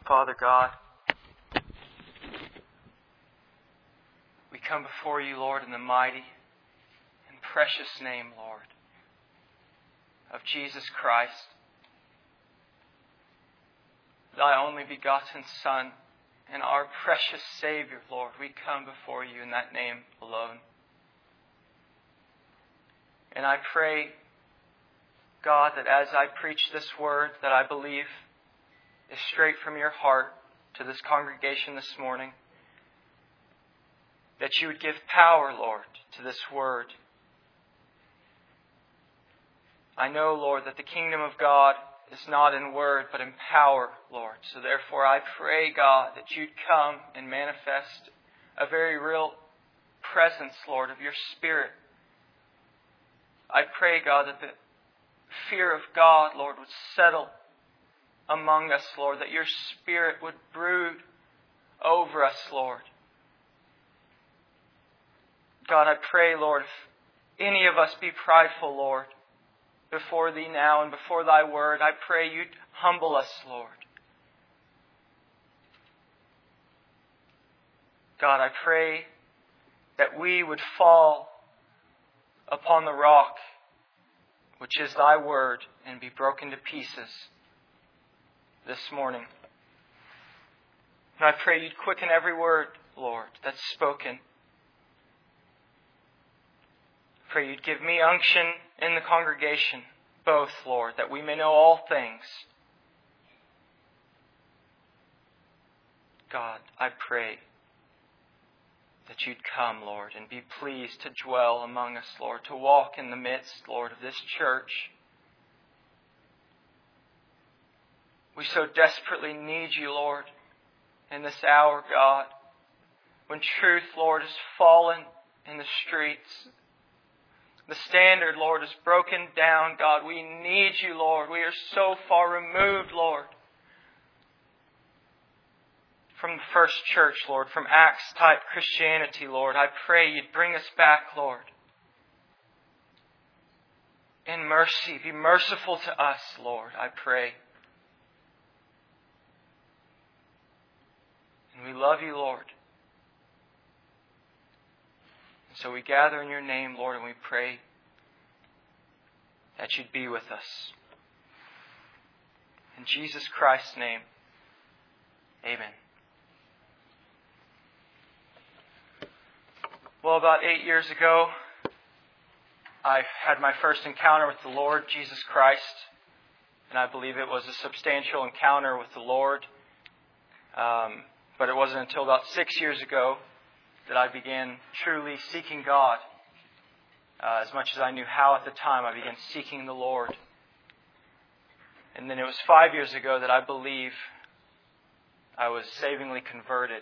Father God, we come before you, Lord, in the mighty and precious name, Lord, of Jesus Christ, Thy only begotten Son, and our precious Savior, Lord. We come before you in that name alone. And I pray, God, that as I preach this word that I believe is straight from your heart to this congregation this morning, that you would give power, Lord, to this word. I know, Lord, that the kingdom of God is not in word, but in power, Lord. So therefore I pray, God, that you'd come and manifest a very real presence, Lord, of your Spirit. I pray, God, that the fear of God, Lord, would settle among us, Lord, that your Spirit would brood over us, Lord. God, I pray, Lord, if any of us be prideful, Lord, before Thee now and before Thy word, I pray you'd humble us, Lord. God, I pray that we would fall upon the rock, which is Thy word, and be broken to pieces this morning. And I pray you'd quicken every word, Lord, that's spoken. Pray you'd give me unction in the congregation, both, Lord, that we may know all things. God, I pray that you'd come, Lord, and be pleased to dwell among us, Lord, to walk in the midst, Lord, of this church. We so desperately need you, Lord, in this hour, God, when truth, Lord, is fallen in the streets. The standard, Lord, is broken down, God. We need you, Lord. We are so far removed, Lord, from the first church, Lord, from Acts-type Christianity, Lord. I pray you'd bring us back, Lord. In mercy, be merciful to us, Lord, I pray. And we love you, Lord. So we gather in your name, Lord, and we pray that you'd be with us. In Jesus Christ's name, amen. Well, about 8 years ago, I had my first encounter with the Lord Jesus Christ, and I believe it was a substantial encounter with the Lord. But it wasn't until about 6 years ago that I began truly seeking God. As much as I knew how at the time, I began seeking the Lord. And then it was 5 years ago that I believe I was savingly converted.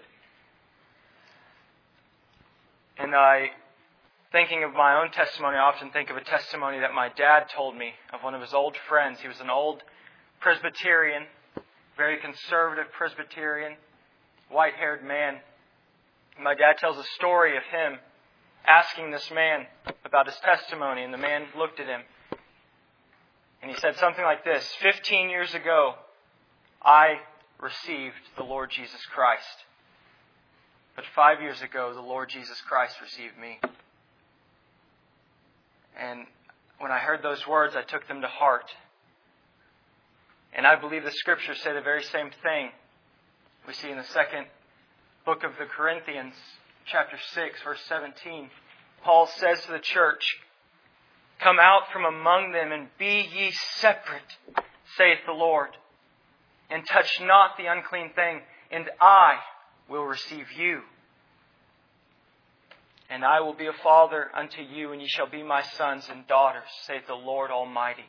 And thinking of my own testimony, I often think of a testimony that my dad told me of one of his old friends. He was an old Presbyterian, very conservative Presbyterian, white-haired man. My dad tells a story of him asking this man about his testimony, and the man looked at him. And he said something like this: 15 years ago, I received the Lord Jesus Christ. But 5 years ago, the Lord Jesus Christ received me. And when I heard those words, I took them to heart. And I believe the Scriptures say the very same thing. We see in the second book of the Corinthians, chapter 6, verse 17, Paul says to the church, "Come out from among them and be ye separate, saith the Lord, and touch not the unclean thing, and I will receive you. And I will be a father unto you, and ye shall be my sons and daughters, saith the Lord Almighty."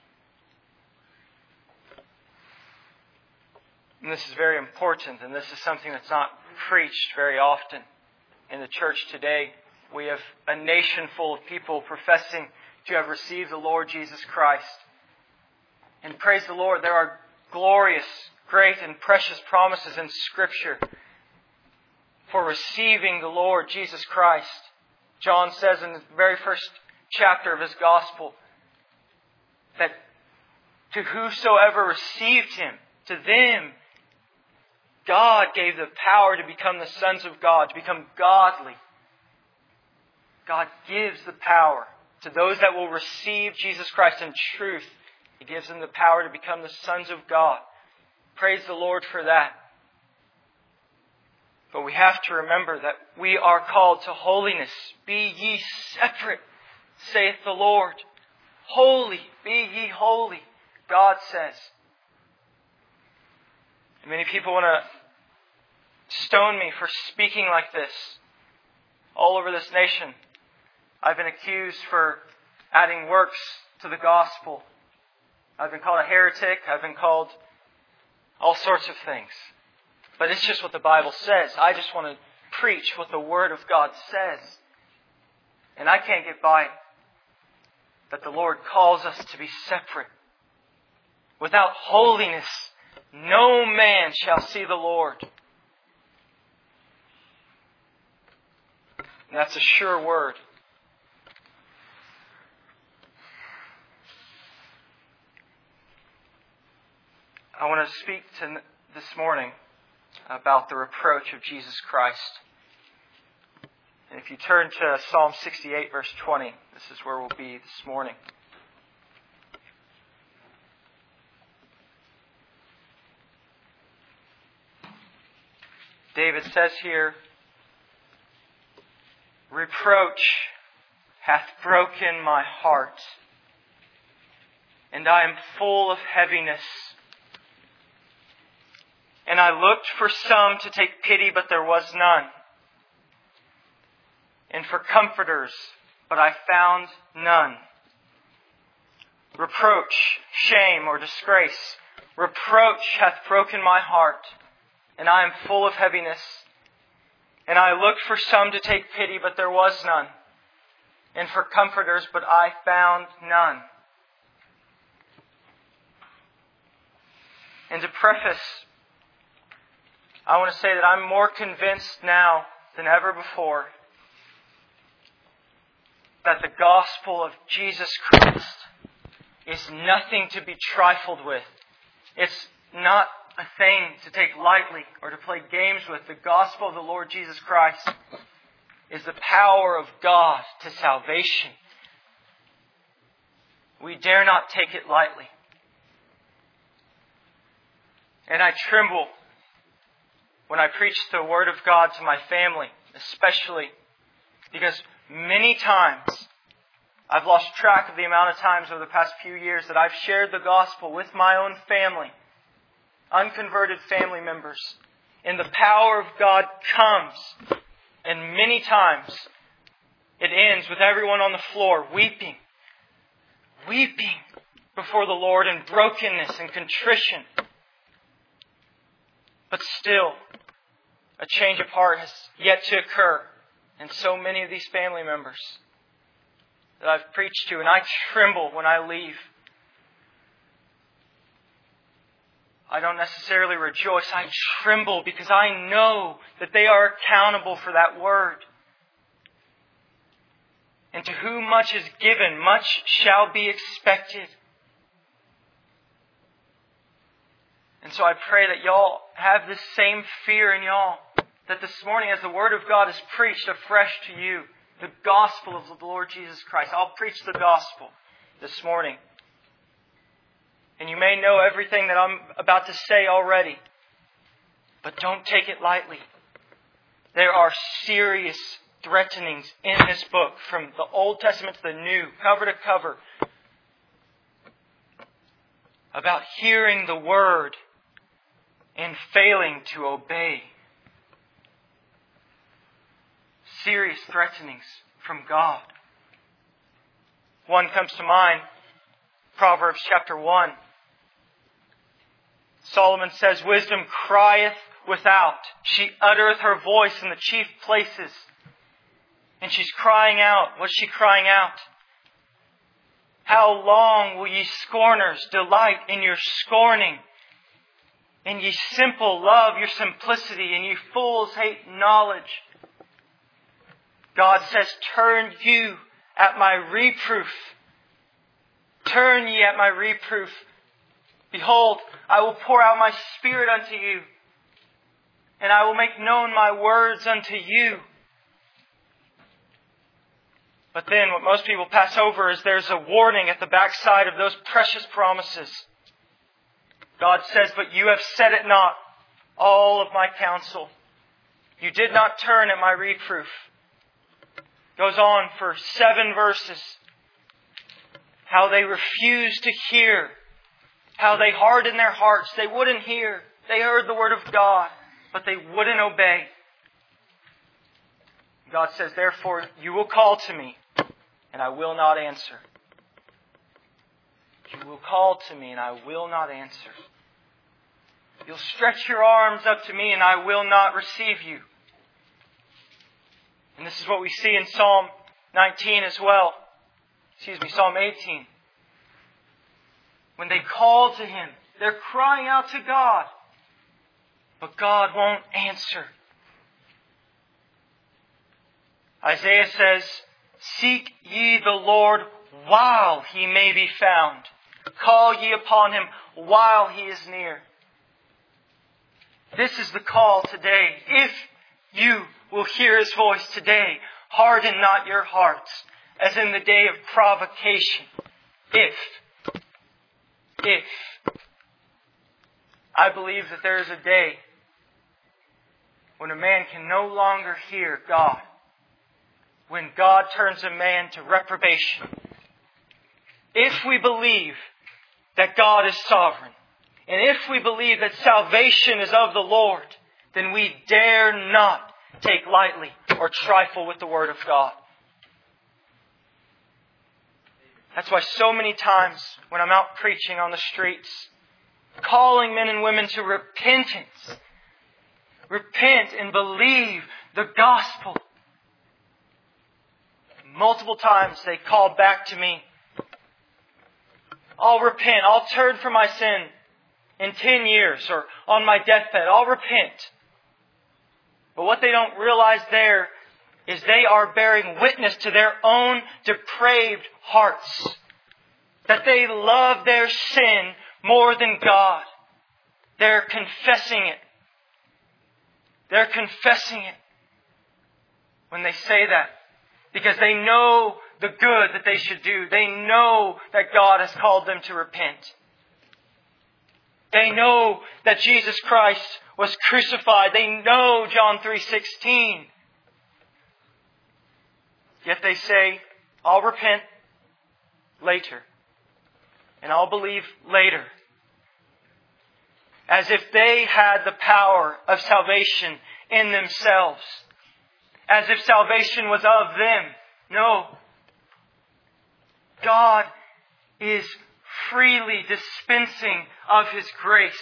And this is very important, and this is something that's not preached very often in the church today. We have a nation full of people professing to have received the Lord Jesus Christ. And praise the Lord, there are glorious, great, and precious promises in Scripture for receiving the Lord Jesus Christ. John says in the very first chapter of his Gospel that to whosoever received Him, to them God gave the power to become the sons of God, to become godly. God gives the power to those that will receive Jesus Christ in truth. He gives them the power to become the sons of God. Praise the Lord for that. But we have to remember that we are called to holiness. Be ye separate, saith the Lord. Holy, be ye holy, God says. And many people want to stone me for speaking like this all over this nation. I've been accused for adding works to the gospel. I've been called a heretic. I've been called all sorts of things. But it's just what the Bible says. I just want to preach what the Word of God says. And I can't get by it. That the Lord calls us to be separate. Without holiness, no man shall see the Lord. And that's a sure word. I want to speak this morning about the reproach of Jesus Christ. And if you turn to Psalm 68, verse 20, this is where we'll be this morning. David says here, reproach hath broken my heart, and I am full of heaviness. And I looked for some to take pity, but there was none. And for comforters, but I found none. Reproach, shame, or disgrace. Reproach hath broken my heart, and I am full of heaviness. And I looked for some to take pity, but there was none. And for comforters, but I found none. And to preface, I want to say that I'm more convinced now than ever before that the gospel of Jesus Christ is nothing to be trifled with. It's not a thing to take lightly or to play games with. The gospel of the Lord Jesus Christ is the power of God to salvation. We dare not take it lightly. And I tremble when I preach the Word of God to my family, especially because many times I've lost track of the amount of times over the past few years that I've shared the gospel with my own family, unconverted family members, and the power of God comes. And many times it ends with everyone on the floor weeping before the Lord in brokenness and contrition. But still, a change of heart has yet to occur in so many of these family members that I've preached to, and I tremble when I leave. I don't necessarily rejoice. I tremble because I know that they are accountable for that word. And to whom much is given, much shall be expected. And so I pray that y'all have this same fear in y'all. That this morning, as the Word of God is preached afresh to you, the gospel of the Lord Jesus Christ. I'll preach the gospel this morning. And you may know everything that I'm about to say already. But don't take it lightly. There are serious threatenings in this book, from the Old Testament to the New, cover to cover, about hearing the Word and failing to obey. Serious threatenings from God. One comes to mind, Proverbs chapter 1. Solomon says, wisdom crieth without. She uttereth her voice in the chief places. And she's crying out. What's she crying out? How long will ye scorners delight in your scorning? And ye simple love your simplicity, and ye fools hate knowledge. God says, turn you at my reproof. Turn ye at my reproof. Behold, I will pour out my Spirit unto you. and I will make known my words unto you. But then what most people pass over is there's a warning at the backside of those precious promises. God says, but you have said it not, all of my counsel. You did not turn at my reproof. Goes on for 7 verses. How they refused to hear. How they hardened their hearts. They wouldn't hear. They heard the word of God, but they wouldn't obey. God says, therefore, you will call to me, and I will not answer. You will call to me, and I will not answer. You'll stretch your arms up to me, and I will not receive you. And this is what we see in Psalm 19 as well. Psalm 18. When they call to Him, they're crying out to God. But God won't answer. Isaiah says, seek ye the Lord while He may be found. Call ye upon Him while He is near. This is the call today. If you will hear His voice today, harden not your hearts, as in the day of provocation. If. I believe that there is a day when a man can no longer hear God. When God turns a man to reprobation. If we believe that God is sovereign, and if we believe that salvation is of the Lord, then we dare not take lightly or trifle with the Word of God. That's why so many times when I'm out preaching on the streets, calling men and women to repentance, repent and believe the gospel. Multiple times they called back to me, I'll repent, I'll turn from my sin in 10 years or on my deathbed, I'll repent. But what they don't realize there is they are bearing witness to their own depraved hearts. That they love their sin more than God. They're confessing it. They're confessing it when they say that. Because they know the good that they should do. They know that God has called them to repent. They know that Jesus Christ was crucified. They know John 3:16. Yet they say, I'll repent later. And I'll believe later. As if they had the power of salvation in themselves. As if salvation was of them. No. God is freely dispensing of His grace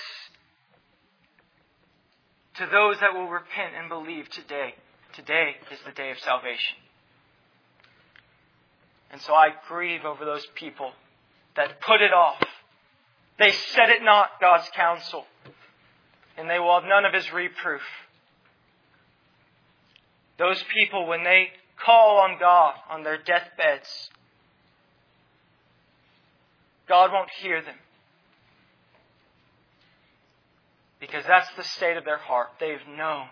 to those that will repent and believe today. Today is the day of salvation. And so I grieve over those people that put it off. They said it not, God's counsel. And they will have none of His reproof. Those people, when they call on God on their deathbeds, God won't hear them. Because that's the state of their heart. They've known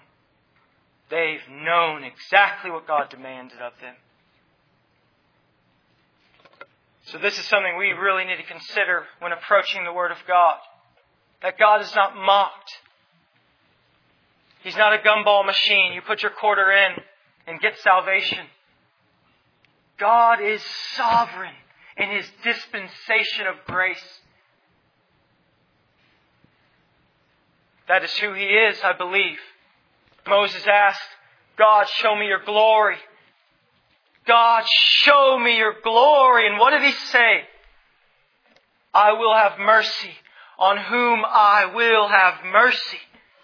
exactly what God demanded of them. So this is something we really need to consider when approaching the Word of God. That God is not mocked. He's not a gumball machine. You put your quarter in and get salvation. God is sovereign in His dispensation of grace. That is who He is, I believe. Moses asked, God, show me your glory. God, show me your glory. And what did He say? I will have mercy on whom I will have mercy.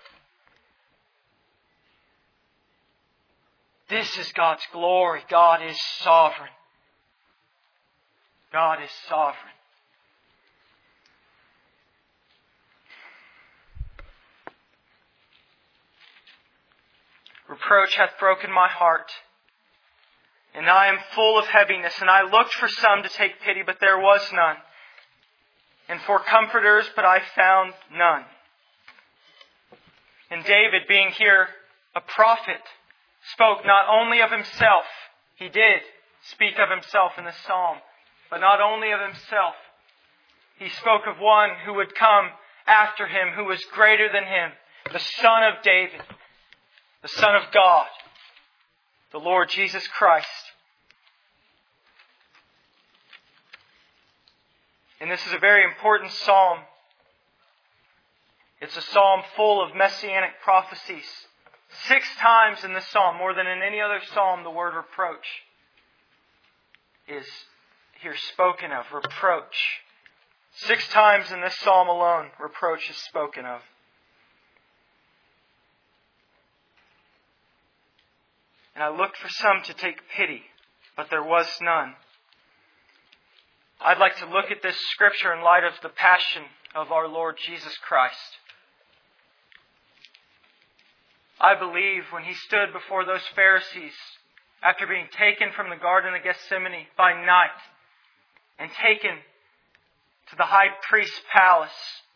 This is God's glory. God is sovereign. God is sovereign. Reproach hath broken my heart, and I am full of heaviness. And I looked for some to take pity, but there was none. And for comforters, but I found none. And David, being here a prophet, spoke not only of himself. He did speak of himself in this psalm, but not only of himself. He spoke of one who would come after him, who was greater than him, the Son of David, the Son of God, the Lord Jesus Christ. And this is a very important psalm. It's a psalm full of messianic prophecies. 6 times in this psalm, more than in any other psalm, the word reproach is here spoken of. Reproach. 6 times in this psalm alone, reproach is spoken of. And I looked for some to take pity, but there was none. I'd like to look at this scripture in light of the passion of our Lord Jesus Christ. I believe when He stood before those Pharisees after being taken from the Garden of Gethsemane by night and taken to the high priest's palace,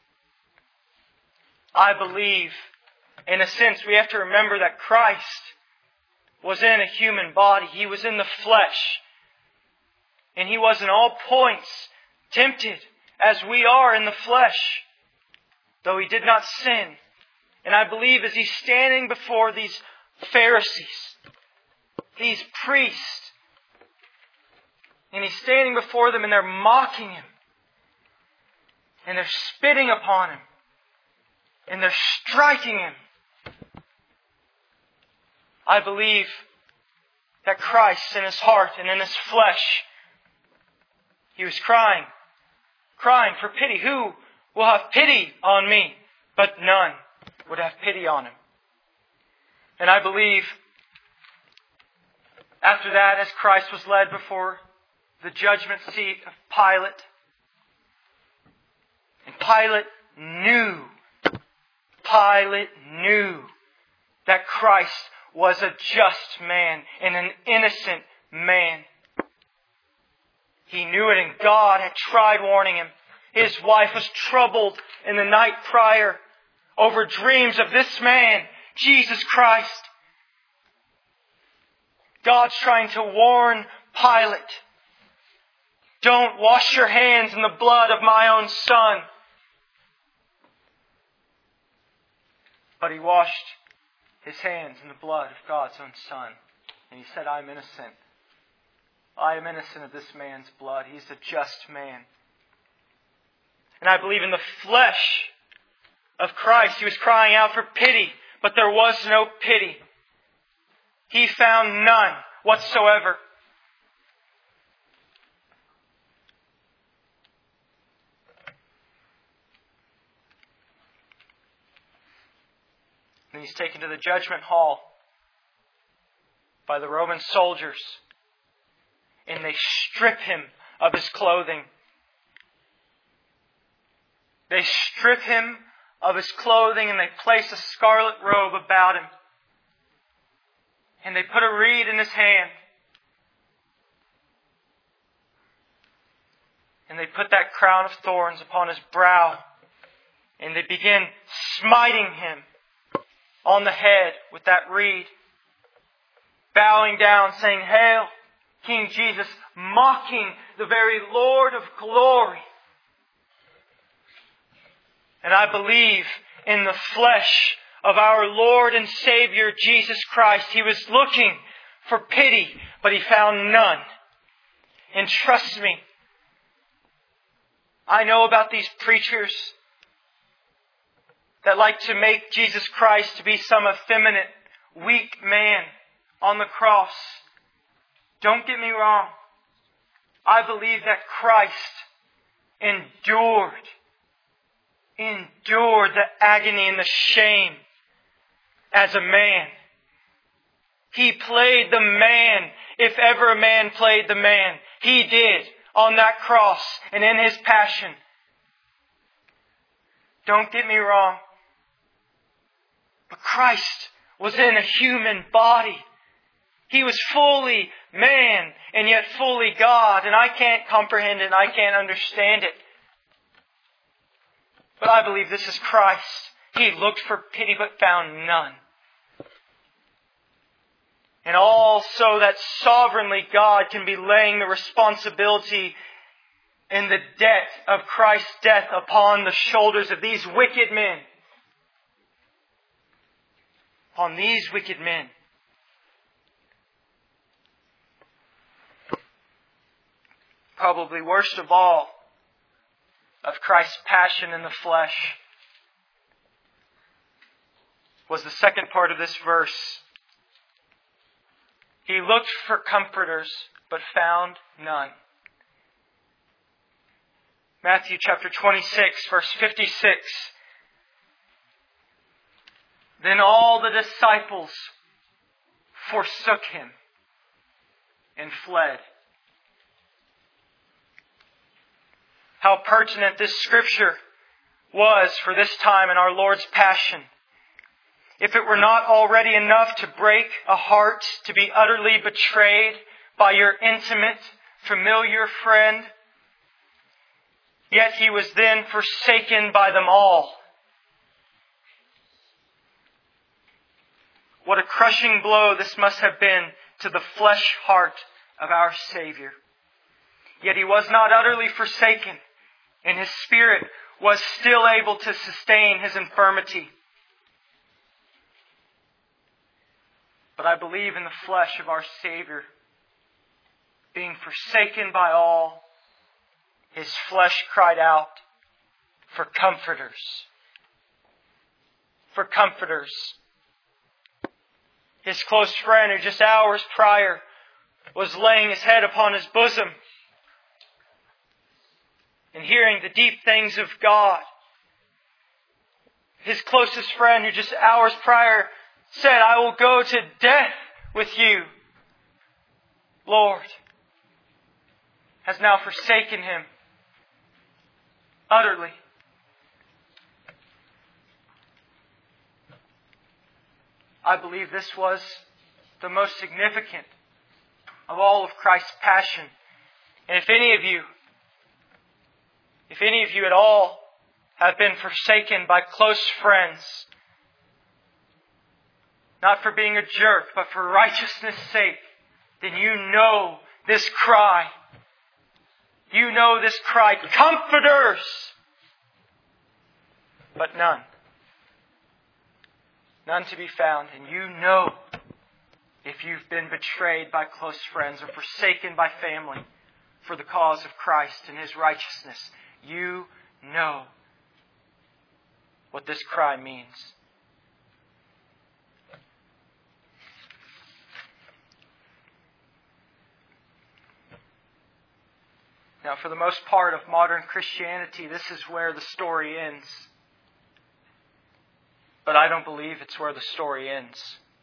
I believe, in a sense, we have to remember that Christ was in a human body. He was in the flesh. And He was in all points tempted as we are in the flesh, though He did not sin. And I believe as He's standing before these Pharisees, these priests, and He's standing before them and they're mocking Him, and they're spitting upon Him, and they're striking Him, I believe that Christ in His heart and in His flesh, He was crying for pity. Who will have pity on me? But none would have pity on Him. And I believe after that, as Christ was led before the judgment seat of Pilate, and Pilate knew that Christ was a just man and an innocent man. He knew it, and God had tried warning him. His wife was troubled in the night prior over dreams of this man, Jesus Christ. God's trying to warn Pilate, don't wash your hands in the blood of my own Son. But He washed His hands in the blood of God's own Son. And He said, I'm innocent. I am innocent of this man's blood. He's a just man. And I believe in the flesh of Christ, He was crying out for pity, but there was no pity. He found none whatsoever. And He's taken to the judgment hall by the Roman soldiers, and they strip Him of His clothing. They strip Him of His clothing and they place a scarlet robe about Him. And they put a reed in His hand. And they put that crown of thorns upon His brow. And they begin smiting Him on the head with that reed. Bowing down, saying, Hail, King Jesus, mocking the very Lord of glory. And I believe in the flesh of our Lord and Savior Jesus Christ. He was looking for pity, but He found none. And trust me, I know about these preachers that like to make Jesus Christ to be some effeminate, weak man on the cross. Don't get me wrong. I believe that Christ endured the agony and the shame as a man. He played the man. If ever a man played the man, He did on that cross and in His passion. Don't get me wrong. But Christ was in a human body. He was fully man and yet fully God. And I can't comprehend it and I can't understand it. But I believe this is Christ. He looked for pity but found none. And all so that sovereignly God can be laying the responsibility and the debt of Christ's death upon the shoulders of these wicked men. On these wicked men. Probably worst of all, of Christ's passion in the flesh, was the second part of this verse. He looked for comforters, but found none. Matthew chapter 26, verse 56. Then all the disciples forsook Him and fled. How pertinent this scripture was for this time in our Lord's passion. If it were not already enough to break a heart to be utterly betrayed by your intimate, familiar friend, yet He was then forsaken by them all. What a crushing blow this must have been to the flesh heart of our Savior. Yet He was not utterly forsaken, and His Spirit was still able to sustain His infirmity. But I believe in the flesh of our Savior, being forsaken by all, His flesh cried out for comforters. For comforters. His close friend who just hours prior was laying his head upon his bosom and hearing the deep things of God. His closest friend who just hours prior said, I will go to death with you, Lord, has now forsaken him utterly. I believe this was the most significant of all of Christ's passion. And if any of you at all have been forsaken by close friends, not for being a jerk, but for righteousness' sake, then you know this cry. You know this cry, comforters! But none. None to be found. And you know, if you've been betrayed by close friends or forsaken by family for the cause of Christ and His righteousness, you know what this cry means. Now, for the most part of modern Christianity, this is where the story ends. But I don't believe it's where the story ends.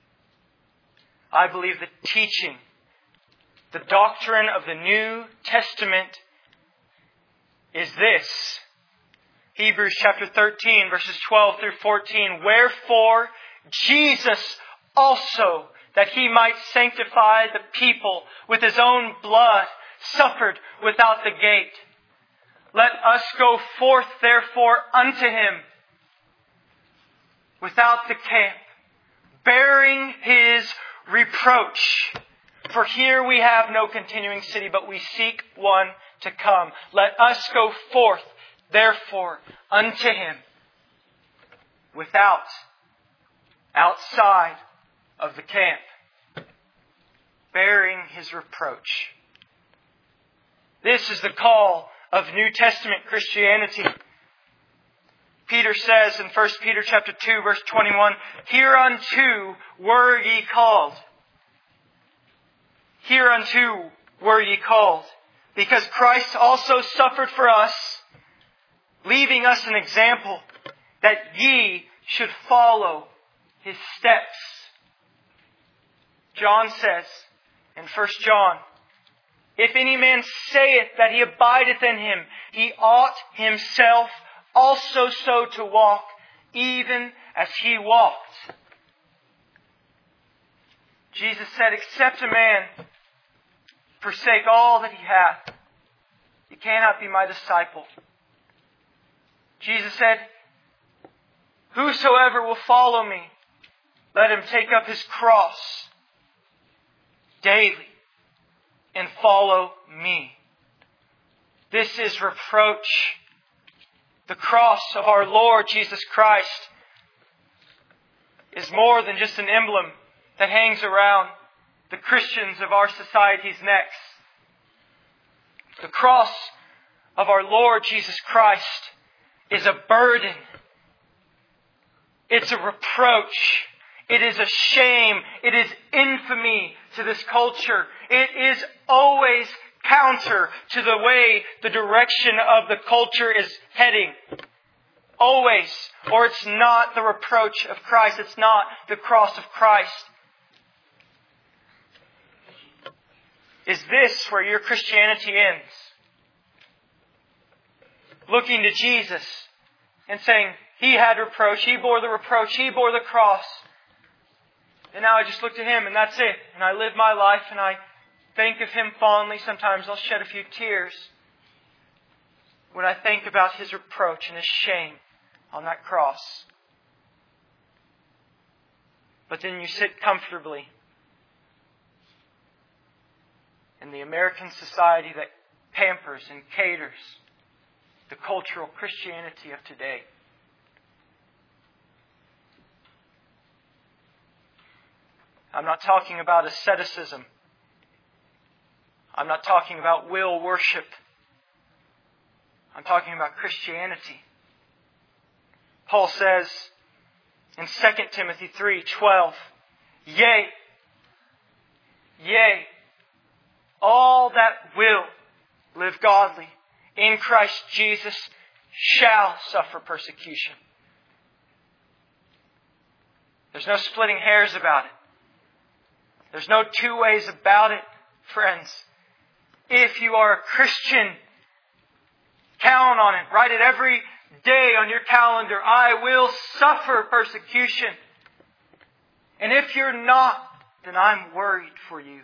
I believe the teaching, the doctrine of the New Testament is this. Hebrews chapter 13, verses 12 through 14. Wherefore Jesus also, that He might sanctify the people with His own blood, suffered without the gate. Let us go forth therefore unto Him without the camp, bearing His reproach. For here we have no continuing city, but we seek one to come. Let us go forth therefore unto Him outside of the camp, bearing His reproach. This is the call of New Testament Christianity. Peter says in 1 Peter chapter 2, verse 21, Hereunto were ye called. Hereunto were ye called, because Christ also suffered for us, leaving us an example that ye should follow His steps. John says in 1 John, If any man saith that he abideth in Him, he ought himself also so to walk, even as He walked. Jesus said, Except a man forsake all that he hath, he cannot be my disciple. Jesus said, Whosoever will follow me, let him take up his cross daily and follow me. This is reproach. The cross of our Lord Jesus Christ is more than just an emblem that hangs around the Christians of our society's necks. The cross of our Lord Jesus Christ is a burden. It's a reproach. It is a shame. It is infamy to this culture. It is always counter to the way the direction of the culture is heading. Always. Or it's not the reproach of Christ. It's not the cross of Christ. Is this where your Christianity ends? Looking to Jesus and saying, He had reproach, He bore the reproach, He bore the cross. And now I just look to Him and that's it. And I live my life and I think of Him fondly. Sometimes I'll shed a few tears when I think about His reproach and His shame on that cross. But then you sit comfortably in the American society that pampers and caters the cultural Christianity of today. I'm not talking about asceticism. I'm not talking about will worship. I'm talking about Christianity. Paul says in 2 Timothy 3:12, Yea, all that will live godly in Christ Jesus shall suffer persecution. There's no splitting hairs about it. There's no two ways about it, friends. If you are a Christian, count on it. Write it every day on your calendar. I will suffer persecution. And if you're not, then I'm worried for you.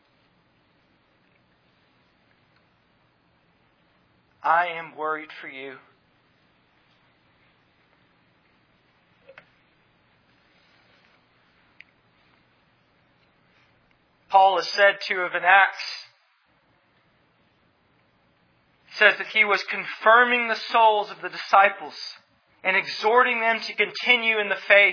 I am worried for you. Paul is said to have in Acts, says that he was confirming the souls of the disciples and exhorting them to continue in the faith,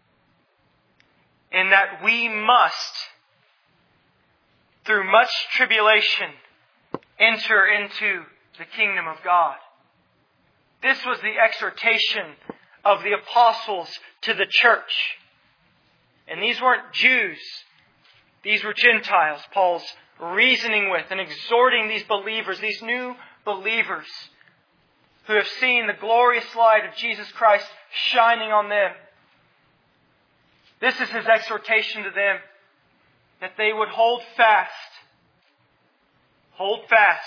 and that we must, through much tribulation, enter into the kingdom of God. This was the exhortation of the apostles to the church. And these weren't Jews. These were Gentiles Paul's reasoning with and exhorting these believers, these new believers who have seen the glorious light of Jesus Christ shining on them. This is his exhortation to them, that they would hold fast. Hold fast.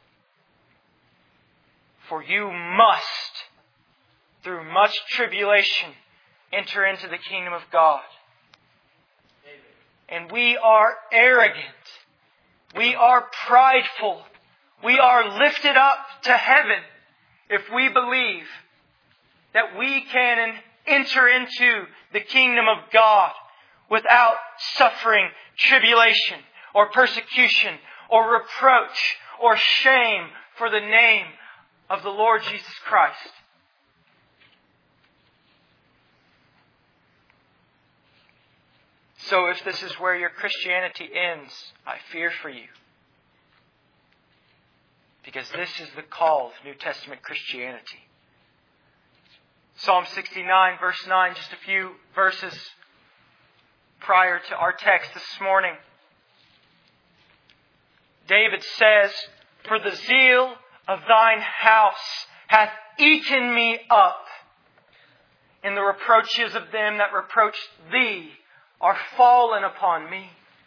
For you must, through much tribulation, enter into the kingdom of God. And we are arrogant. We are prideful. We are lifted up to heaven if we believe that we can enter into the kingdom of God without suffering tribulation or persecution or reproach or shame for the name of the Lord Jesus Christ. So if this is where your Christianity ends, I fear for you. Because this is the call of New Testament Christianity. Psalm 69, verse 9, just a few verses prior to our text this morning. David says, For the zeal of thine house hath eaten me up, and the reproaches of them that reproach thee are fallen upon me.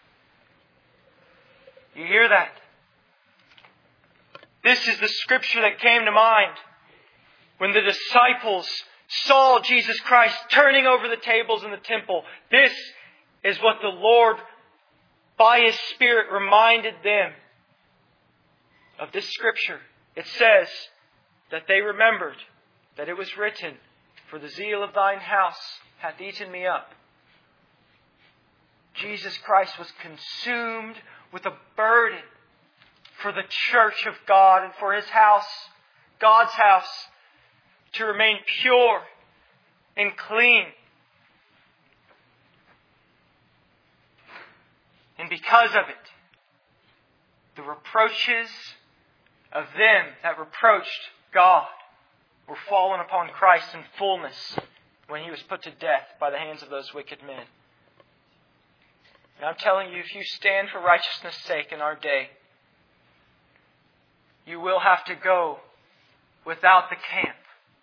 You hear that? This is the scripture that came to mind when the disciples saw Jesus Christ turning over the tables in the temple. This is what the Lord, by His Spirit, reminded them of this scripture. It says that they remembered that it was written, For the zeal of thine house hath eaten me up. Jesus Christ was consumed with a burden for the church of God and for His house, God's house, to remain pure and clean. And because of it, the reproaches of them that reproached God were fallen upon Christ in fullness when He was put to death by the hands of those wicked men. And I'm telling you, if you stand for righteousness' sake in our day, you will have to go without the camp.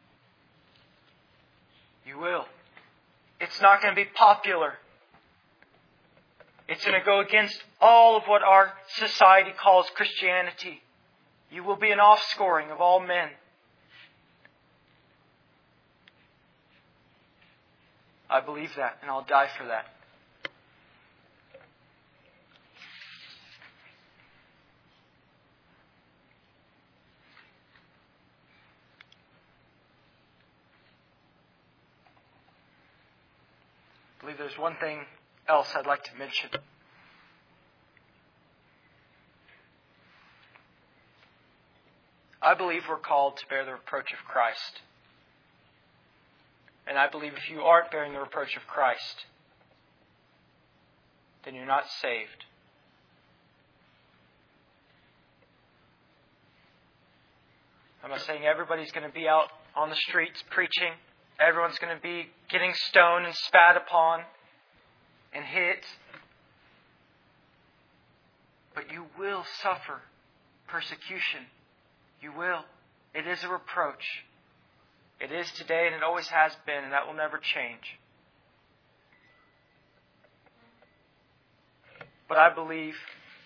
You will. It's not going to be popular. It's going to go against all of what our society calls Christianity. You will be an offscoring of all men. I believe that, and I'll die for that. I believe there's one thing else I'd like to mention. I believe we're called to bear the reproach of Christ. And I believe if you aren't bearing the reproach of Christ, then you're not saved. I'm not saying everybody's going to be out on the streets preaching. Everyone's going to be getting stoned and spat upon and hit. But you will suffer persecution. You will. It is a reproach. It is today and it always has been, and that will never change. But I believe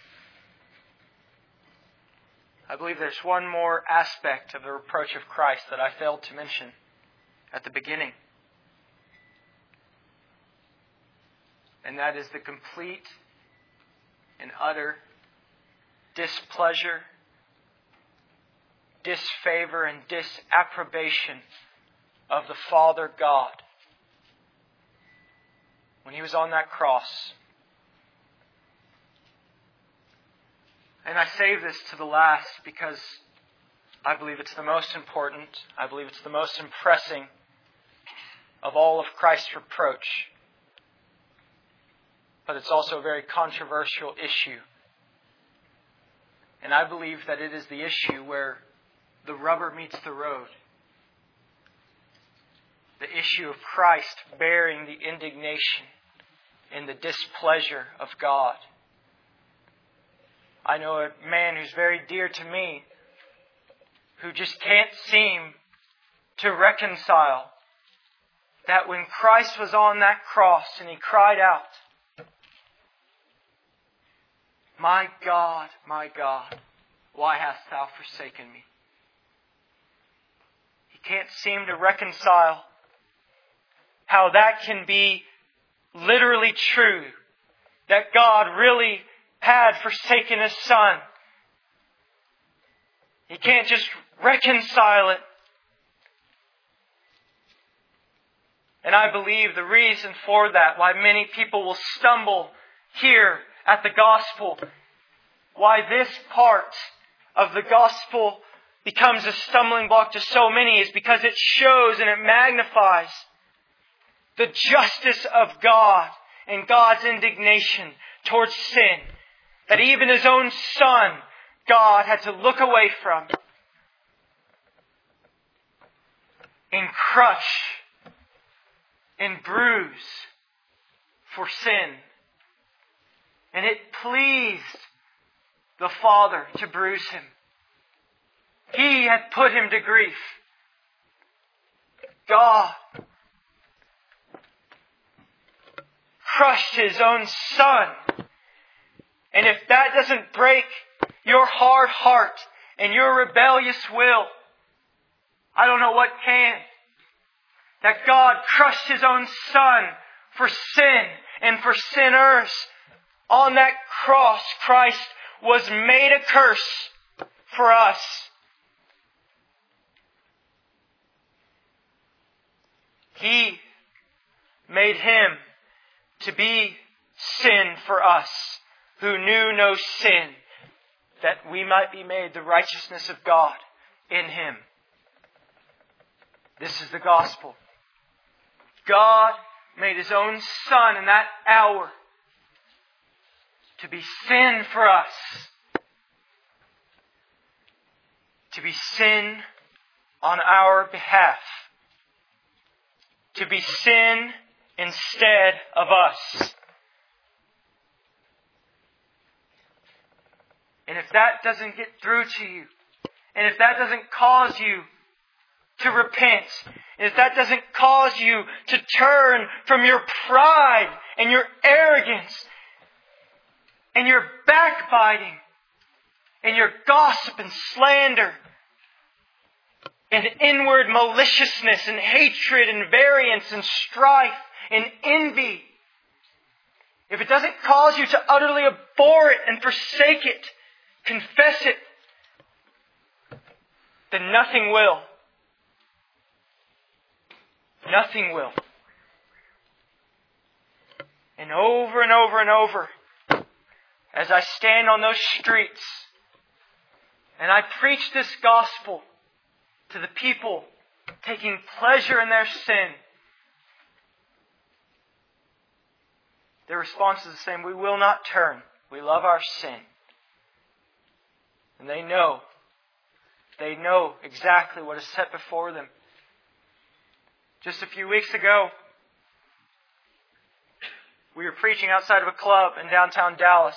there's one more aspect of the reproach of Christ that I failed to mention at the beginning. And that is the complete and utter displeasure, disfavor, and disapprobation of the Father God when He was on that cross. And I save this to the last because I believe it's the most important. I believe it's the most impressing of all of Christ's reproach. But it's also a very controversial issue. And I believe that it is the issue where the rubber meets the road. The issue of Christ bearing the indignation and the displeasure of God. I know a man who's very dear to me who just can't seem to reconcile that when Christ was on that cross and He cried out, my God, why hast Thou forsaken me? He can't seem to reconcile how that can be literally true, that God really had forsaken His Son. He can't just reconcile it. And I believe the reason for that, why many people will stumble here at the gospel, why this part of the gospel becomes a stumbling block to so many, is because it shows and it magnifies the justice of God and God's indignation towards sin. That even His own Son, God had to look away from and crush and bruise for sin. And it pleased the Father to bruise Him. He had put Him to grief. God crushed His own Son. And if that doesn't break your hard heart and your rebellious will, I don't know what can. That God crushed His own Son for sin and for sinners. On that cross, Christ was made a curse for us. He made Him to be sin for us, who knew no sin, that we might be made the righteousness of God in Him. This is the gospel. God made His own Son in that hour to be sin for us. To be sin on our behalf. To be sin instead of us. And if that doesn't get through to you, and if that doesn't cause you to repent, and if that doesn't cause you to turn from your pride and your arrogance and your backbiting and your gossip and slander and inward maliciousness and hatred and variance and strife and envy, if it doesn't cause you to utterly abhor it and forsake it, confess it, then nothing will. Nothing will. And over and over and over, as I stand on those streets and I preach this gospel to the people taking pleasure in their sin, their response is the same. We will not turn. We love our sin. And they know exactly what is set before them. Just a few weeks ago, we were preaching outside of a club in downtown Dallas.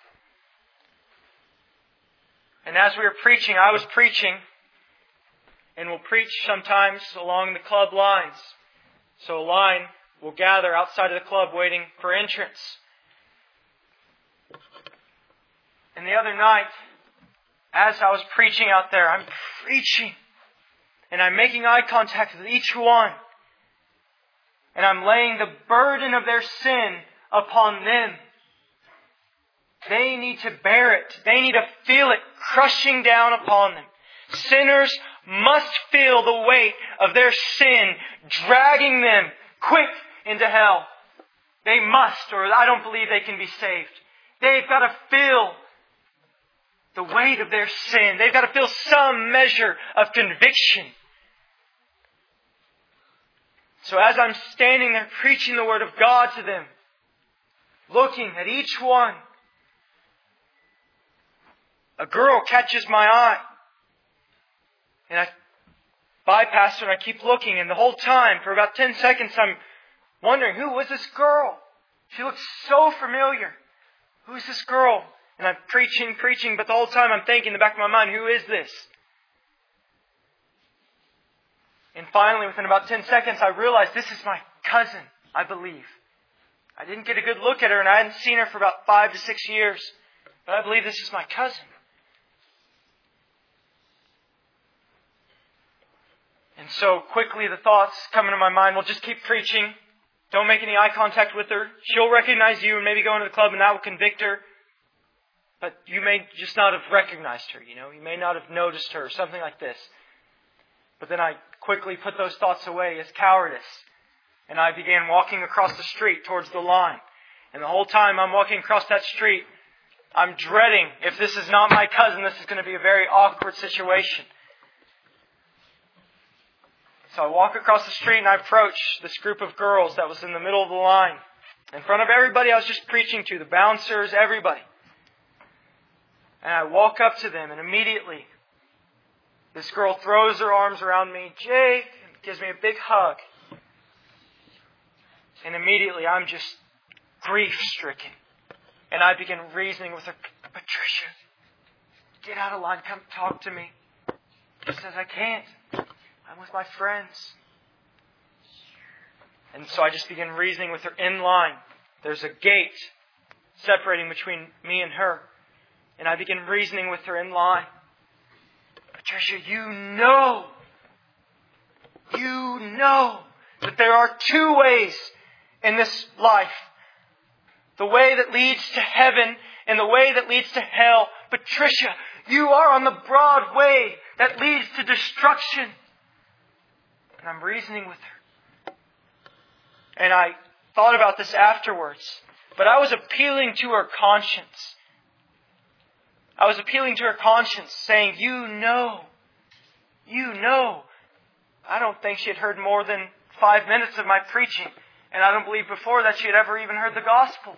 And as we were preaching, I was preaching, and we'll preach sometimes along the club lines. So a line will gather outside of the club waiting for entrance. And the other night, as I was preaching out there, I'm preaching, and I'm making eye contact with each one. And I'm laying the burden of their sin upon them. They need to bear it. They need to feel it crushing down upon them. Sinners must feel the weight of their sin dragging them quick into hell. They must, or I don't believe they can be saved. They've got to feel the weight of their sin. They've got to feel some measure of conviction. So as I'm standing there preaching the Word of God to them, looking at each one, a girl catches my eye. And I bypass her and I keep looking. And the whole time, for about 10 seconds, I'm wondering, who was this girl? She looks so familiar. Who is this girl? And I'm preaching, but the whole time I'm thinking in the back of my mind, who is this? And finally, within about 10 seconds, I realized this is my cousin, I believe. I didn't get a good look at her, and I hadn't seen her for about 5 to 6 years. But I believe this is my cousin. And so quickly the thoughts come into my mind, well, just keep preaching. Don't make any eye contact with her. She'll recognize you and maybe go into the club and that will convict her. But you may just not have recognized her, You may not have noticed her or something like this. But then I quickly put those thoughts away as cowardice. And I began walking across the street towards the line. And the whole time I'm walking across that street, I'm dreading, if this is not my cousin, this is going to be a very awkward situation. So I walk across the street and I approach this group of girls that was in the middle of the line. In front of everybody I was just preaching to, the bouncers, everybody. And I walk up to them and immediately this girl throws her arms around me, Jake, and gives me a big hug. And immediately I'm just grief-stricken. And I begin reasoning with her, Patricia, get out of line, come talk to me. She says, I can't. I'm with my friends. And so I just begin reasoning with her in line. There's a gate separating between me and her. And I begin reasoning with her in line. Patricia, you know that there are two ways in this life. The way that leads to heaven and the way that leads to hell. Patricia, you are on the broad way that leads to destruction. And I'm reasoning with her. And I thought about this afterwards. But I was appealing to her conscience. I was appealing to her conscience, saying, you know. I don't think she had heard more than 5 minutes of my preaching. And I don't believe before that she had ever even heard the gospel.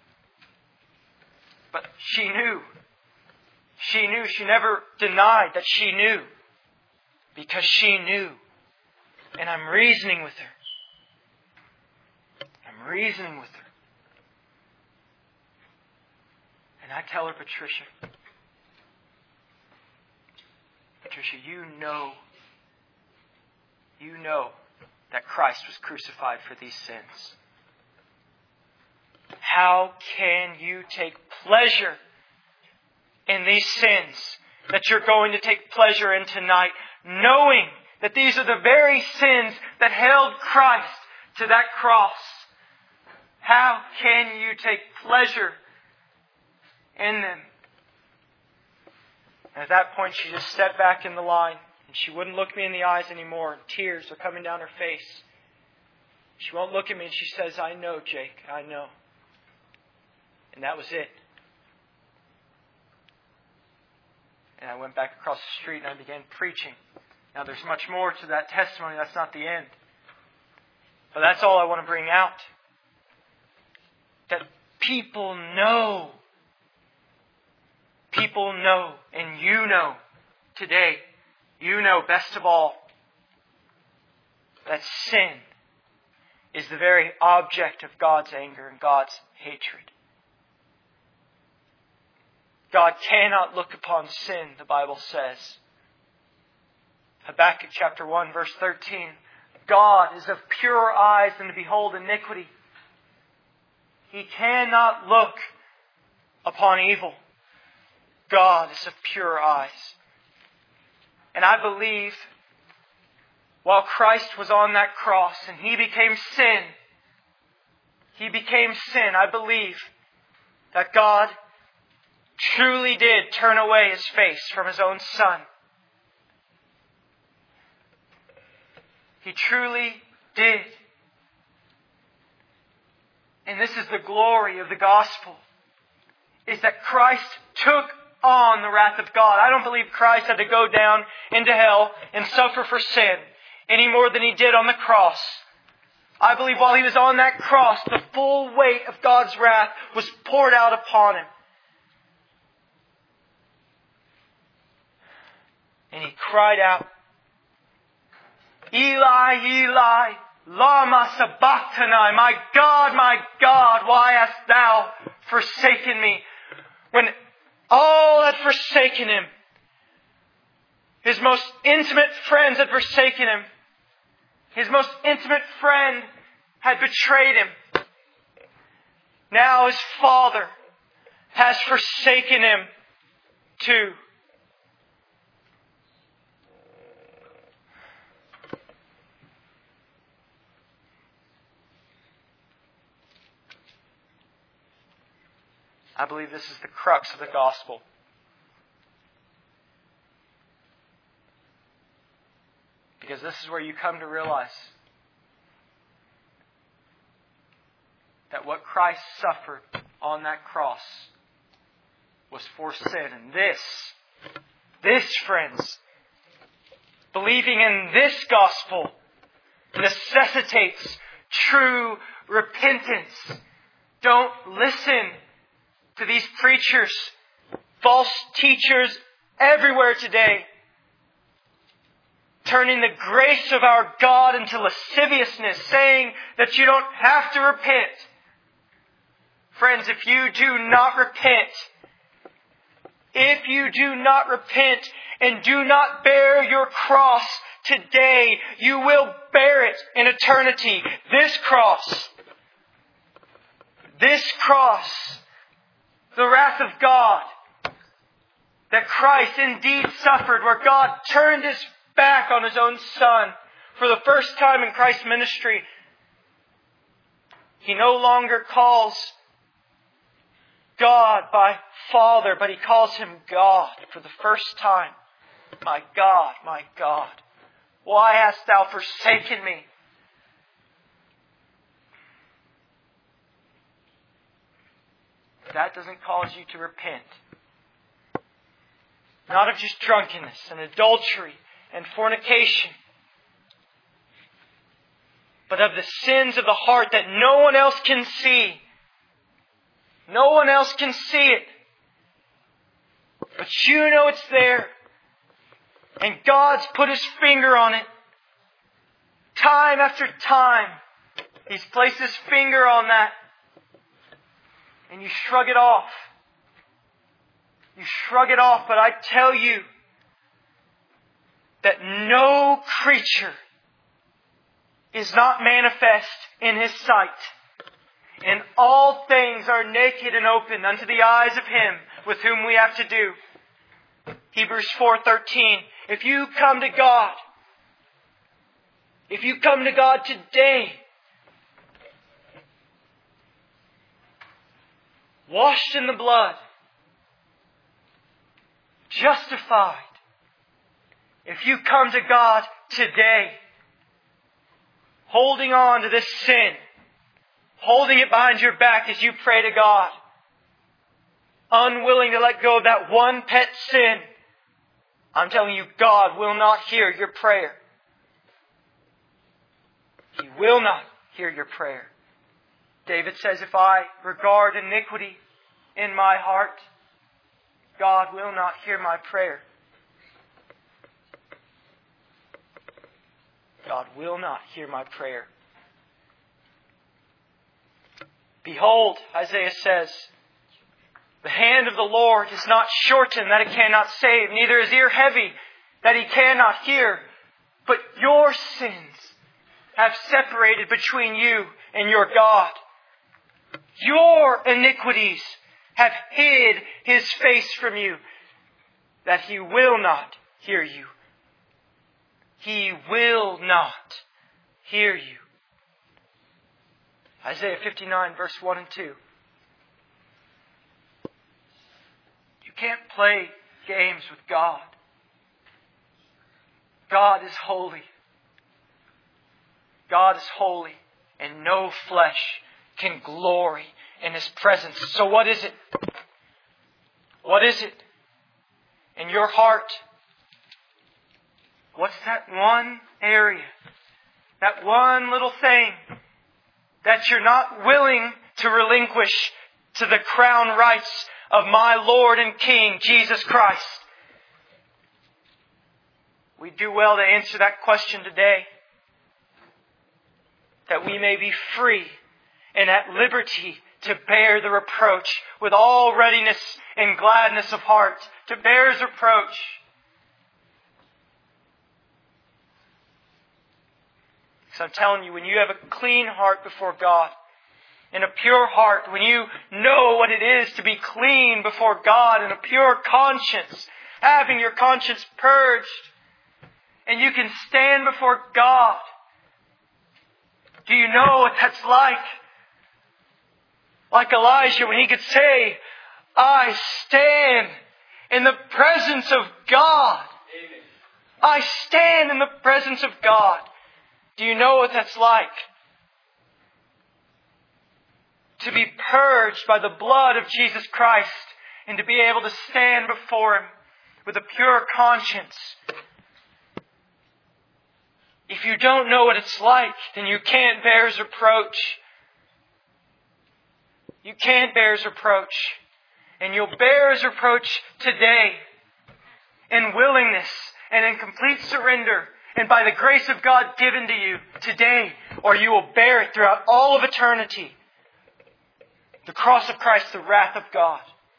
But she knew. She knew. She never denied that she knew. Because she knew. And I'm reasoning with her. And I tell her, Patricia, you know that Christ was crucified for these sins. How can you take pleasure in these sins that you're going to take pleasure in tonight, knowing that these are the very sins that held Christ to that cross? How can you take pleasure in them? And at that point, she just stepped back in the line, and she wouldn't look me in the eyes anymore. Tears are coming down her face. She won't look at me, and she says, I know, Jake, I know. And that was it. And I went back across the street and I began preaching. Now there's much more to that testimony. That's not the end. But that's all I want to bring out. That people know. People know. And you know today. You know best of all. That sin is the very object of God's anger and God's hatred. God cannot look upon sin, the Bible says. Habakkuk chapter 1 verse 13. God is of purer eyes than to behold iniquity. He cannot look upon evil. God is of pure eyes. And I believe while Christ was on that cross and He became sin, I believe that God truly did turn away His face from His own Son. He truly did. And this is the glory of the gospel, is that Christ took on the wrath of God. I don't believe Christ had to go down into hell and suffer for sin any more than He did on the cross. I believe while He was on that cross, the full weight of God's wrath was poured out upon Him. And He cried out, Eli, Eli, lama sabachthani, my God, why hast Thou forsaken me? When all had forsaken Him, His most intimate friends had forsaken Him. His most intimate friend had betrayed Him. Now His Father has forsaken Him too. I believe this is the crux of the gospel. Because this is where you come to realize that what Christ suffered on that cross was for sin. And this, friends, believing in this gospel necessitates true repentance. Don't listen to these preachers, false teachers everywhere today, turning the grace of our God into lasciviousness, saying that you don't have to repent. Friends, if you do not repent and do not bear your cross today, you will bear it in eternity. This cross, the wrath of God that Christ indeed suffered, where God turned His back on His own Son for the first time in Christ's ministry. He no longer calls God by Father, but He calls Him God for the first time. My God, why hast Thou forsaken me? that doesn't cause you to repent. Not of just drunkenness and adultery and fornication, but of the sins of the heart that no one else can see. No one else can see it. But you know it's there. And God's put His finger on it. Time after time, He's placed His finger on that. And you shrug it off. You shrug it off, but I tell you that no creature is not manifest in His sight. And all things are naked and open unto the eyes of Him with whom we have to do. Hebrews 4:13. If you come to God today, washed in the blood, justified. If you come to God today, holding on to this sin, holding it behind your back as you pray to God, unwilling to let go of that one pet sin, I'm telling you, God will not hear your prayer. He will not hear your prayer. David says, if I regard iniquity in my heart, God will not hear my prayer. God will not hear my prayer. Behold, Isaiah says, the hand of the Lord is not shortened that it cannot save, neither is ear heavy that He cannot hear. But your sins have separated between you and your God. Your iniquities have hid His face from you, that He will not hear you. He will not hear you. Isaiah 59 verse 1 and 2. You can't play games with God. God is holy. God is holy, and no flesh can glory in His presence. So what is it? What is it in your heart? What's that one area? That one little thing that you're not willing to relinquish to the crown rights of my Lord and King, Jesus Christ? We do well to answer that question today, that we may be free and at liberty to bear the reproach with all readiness and gladness of heart, to bear His reproach. So I'm telling you, when you have a clean heart before God, and a pure heart, when you know what it is to be clean before God and a pure conscience, having your conscience purged, and you can stand before God. Do you know what that's like? Like Elijah when he could say, I stand in the presence of God. Amen. I stand in the presence of God. Do you know what that's like? To be purged by the blood of Jesus Christ and to be able to stand before Him with a pure conscience. If you don't know what it's like, then you can't bear His reproach. You can't bear His reproach. And you'll bear His reproach today in willingness and in complete surrender and by the grace of God given to you today, or you will bear it throughout all of eternity. The cross of Christ, the wrath of God.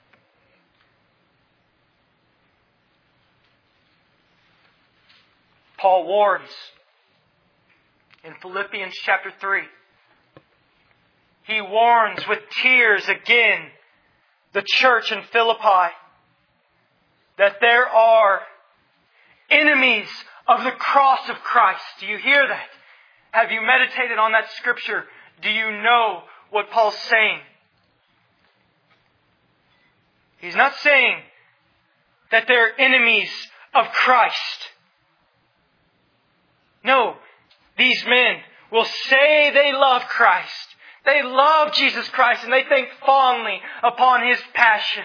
Paul warns in Philippians chapter 3. He warns with tears again the church in Philippi that there are enemies of the cross of Christ. Do you hear that? Have you meditated on that scripture? Do you know what Paul's saying? He's not saying that they're enemies of Christ. No, these men will say they love Christ. They love Jesus Christ and they think fondly upon His passion.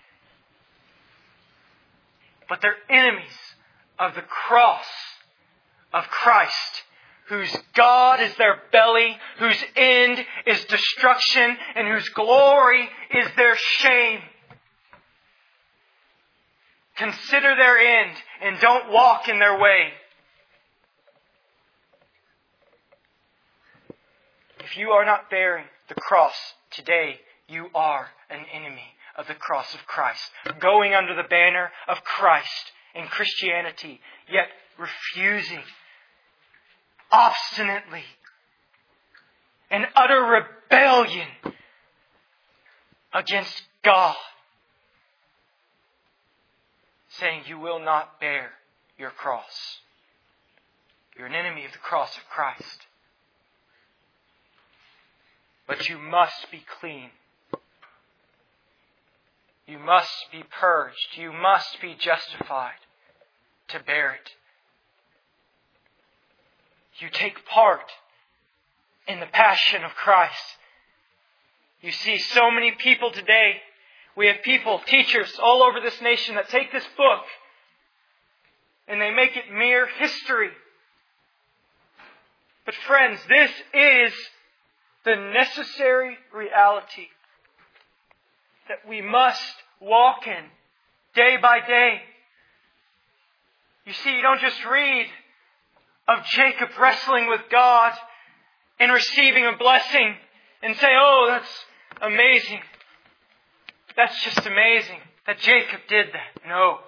But they're enemies of the cross of Christ, whose God is their belly, whose end is destruction, and whose glory is their shame. Consider their end and don't walk in their way. If you are not bearing the cross today, you are an enemy of the cross of Christ, going under the banner of Christ and Christianity, yet refusing obstinately in utter rebellion against God, saying you will not bear your cross. You're an enemy of the cross of Christ. But you must be clean. You must be purged. You must be justified to bear it. You take part in the passion of Christ. You see so many people today. We have people, teachers all over this nation that take this book and they make it mere history. But friends, this is the necessary reality that we must walk in day by day. You see, you don't just read of Jacob wrestling with God and receiving a blessing and say, oh, that's amazing. That's just amazing that Jacob did that. No.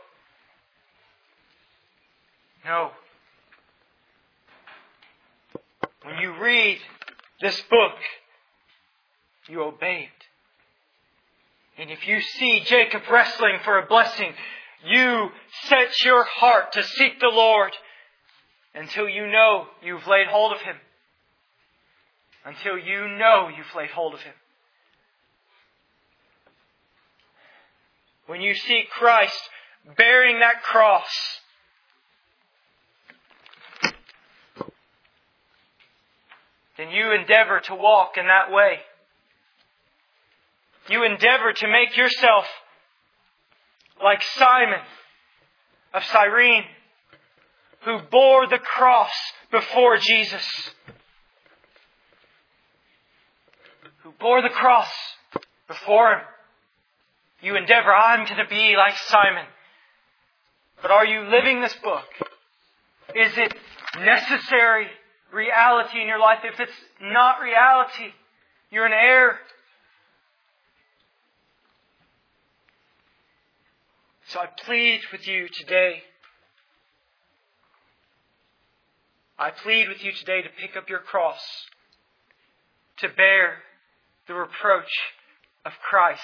No. When you read this book, you obey it. And if you see Jacob wrestling for a blessing, you set your heart to seek the Lord until you know you've laid hold of Him. Until you know you've laid hold of Him. When you see Christ bearing that cross, then you endeavor to walk in that way. You endeavor to make yourself like Simon of Cyrene, who bore the cross before Jesus. Who bore the cross before Him. You endeavor, I'm going to be like Simon. But are you living this book? Is it necessary reality in your life? If it's not reality, you're in error. So I plead with you today. I plead with you today to pick up your cross, to bear the reproach of Christ,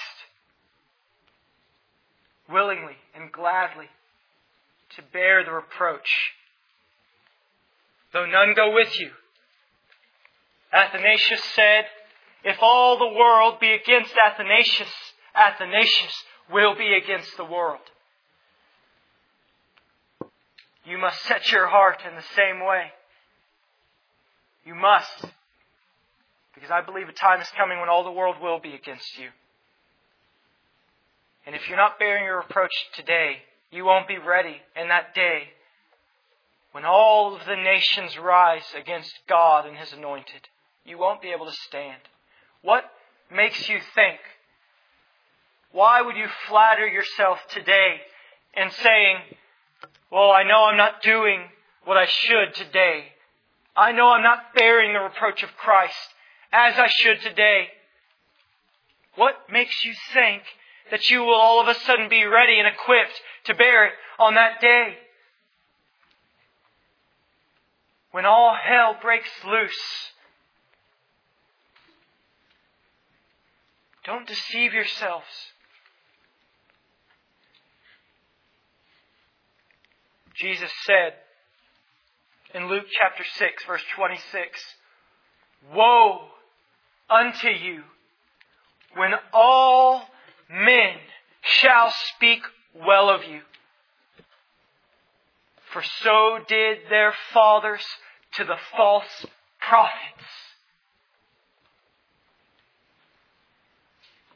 willingly and gladly, to bear the reproach. Though none go with you. Athanasius said, if all the world be against Athanasius, Athanasius will be against the world. You must set your heart in the same way. You must. Because I believe a time is coming when all the world will be against you. And if you're not bearing your reproach today, you won't be ready in that day when all of the nations rise against God and His anointed. You won't be able to stand. What makes you think? Why would you flatter yourself today in saying, well, I know I'm not doing what I should today. I know I'm not bearing the reproach of Christ as I should today. What makes you think that you will all of a sudden be ready and equipped to bear it on that day? When all hell breaks loose. Don't deceive yourselves. Jesus said in Luke chapter 6, verse 26, woe unto you when all men shall speak well of you. For so did their fathers to the false prophets.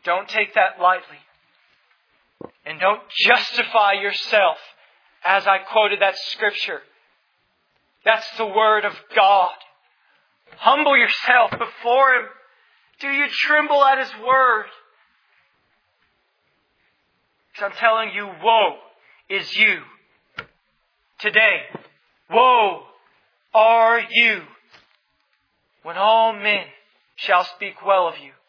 Don't take that lightly. And don't justify yourself as I quoted that scripture. That's the Word of God. Humble yourself before Him. Do you tremble at His Word? Because I'm telling you, woe is you. Today, woe are you when all men shall speak well of you.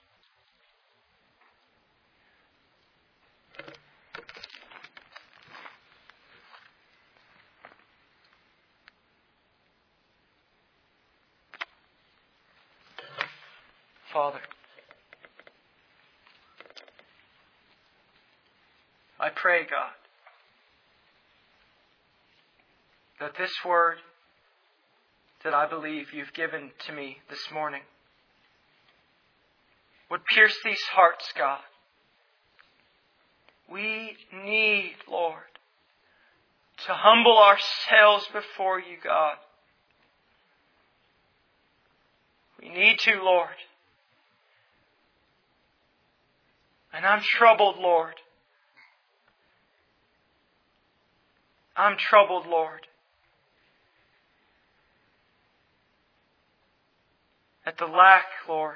Father, I pray, God, that this word that I believe You've given to me this morning would pierce these hearts, God. We need, Lord, to humble ourselves before You, God. We need to, Lord. And I'm troubled, Lord. I'm troubled, Lord, at the lack, Lord,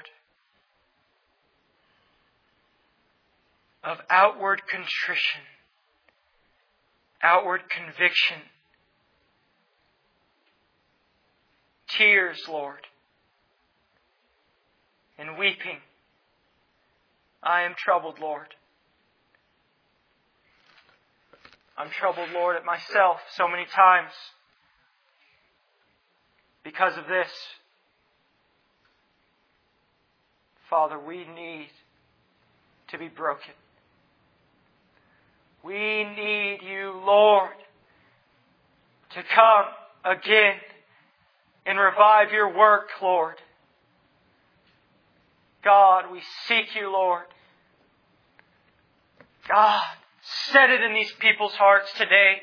of outward contrition, outward conviction, tears, Lord, and weeping. I am troubled, Lord. I'm troubled, Lord, at myself so many times because of this. Father, we need to be broken. We need You, Lord, to come again and revive Your work, Lord. God, we seek You, Lord. God, set it in these people's hearts today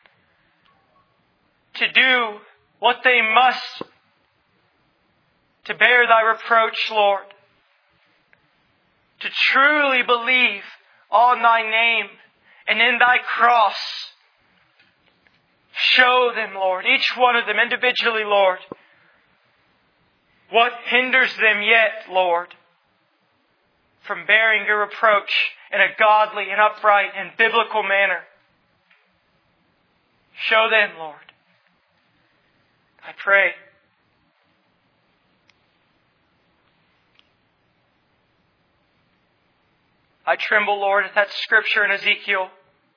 to do what they must to bear Thy reproach, Lord. To truly believe on Thy name and in Thy cross. Show them, Lord, each one of them individually, Lord, what hinders them yet, Lord, from bearing Your reproach in a godly and upright and biblical manner. Show them, Lord. I pray. I tremble, Lord, at that scripture in Ezekiel,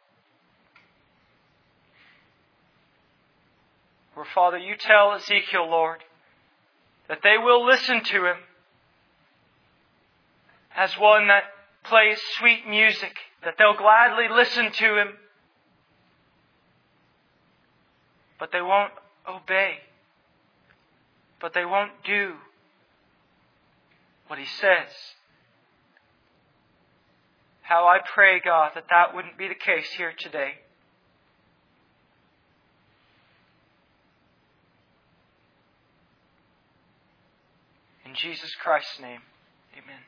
where, Father, You tell Ezekiel, Lord, that they will listen to him as one that plays sweet music, that they'll gladly listen to him, but they won't obey, but they won't do what He says. How I pray, God, that that wouldn't be the case here today. In Jesus Christ's name, amen.